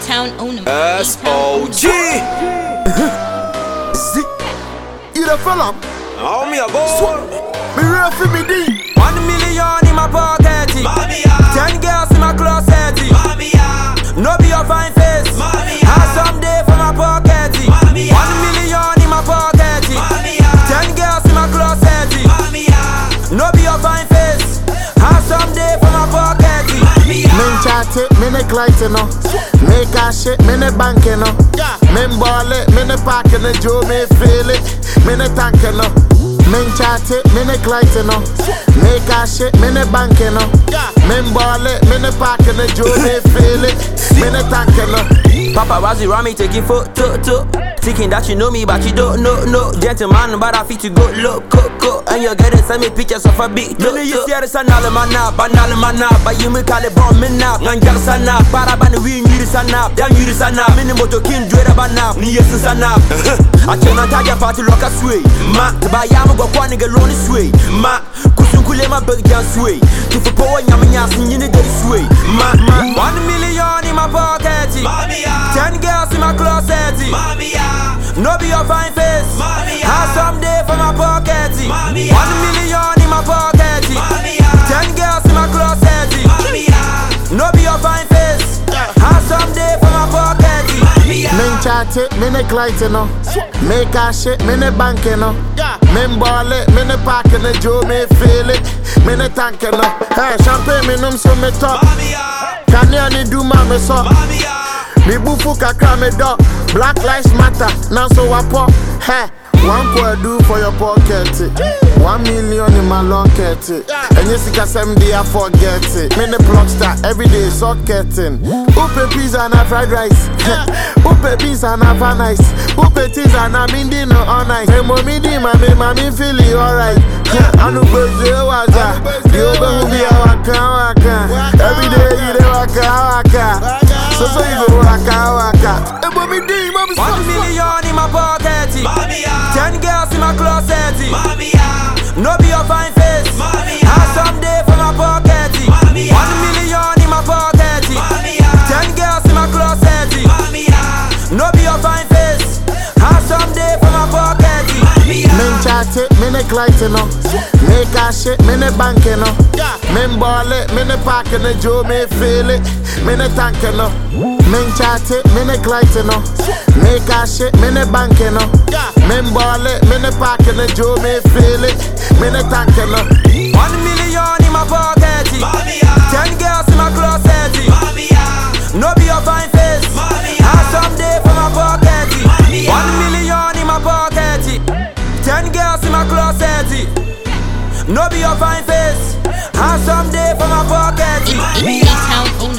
B-Town owner. SOG. You the fella? Oh, me a boy. Me real for me D. 1 million in my pocket. 10 girls in my closet. No be your fine face. Have some day for my pocket. 1 million in my pocket. 10 girls in my closet. No be your fine face. Have some day for my pocket. Men chat it, men clight no. Make a shit, men bank no. Men ball it, men pack no. Joe me feel it, men tank no. Men chat it, men clight no. Make a shit, men bank no. Men ball it, men pack no. Joe me feel it, men tank no. Papa was around me taking photo. Thinking that you know me, but you don't know. Gentleman, but I feel to go look. And you're getting send me pictures of a big look. You see the sun, all man up, but you make all the bomb me now. And just sun up, para ban we need sun up. Then you sun up, minimum to king, dread about now. Near sun up. I cannot tag your party lock a sway. Ma, to buy yam go one nigga lonely sway. Ma, Kusunkulema bug down sway. To for power yamias in the sway. Ma, 1 million in my pocket. 10 girls in my closet. No be your fine face. Have some day for my pocket. 1 million in my pocket. 10 girls in my closet. No be your fine face. Have some day for my pocket. Men chat it, men clight no. Make a shit, men bank no. Men ball it, men pack no. Joe me feel it, men tank no. Hey, champagne me num so me top. Can you do my me so? Me bufu kakra me dog. Black lives matter, now so I pop. Hey, one could do for your pocket. 1 million in my locket. And you see assembly, I forget it. Me the block star every day socketing. Upe pizza and a fried rice. Upe pizza and a nice. Upe teas and a mindi no all night. Hey, mommy di mami feel you alright. Anu beze waza. The obe be a waka. Every day you dey waka. So you go waka. Hey, mommy di mami 1 million in my pocket. 10 girls in my closet. No be your fine face. Have some day for my pocket. 1 million in my pocket. 10 girls in my closet. No be your fine face. Have some day for my pocket. Men chat it, men clight no. Make a shit, men bank no. Men ball it, men pack no. Joe me feel it, men tank no. Men chat it, men clight no. Make a shit, men bank no. Men ball it, men pack no. Joe me feel it, men tank no. 1 million in my pocket. 10 girls in my closet. No be your fine face. Have some day for my pocket. 1 million in my pocket. 10 girls in my closet. No be your fine face. Have some day for my pocket. B-Town owner.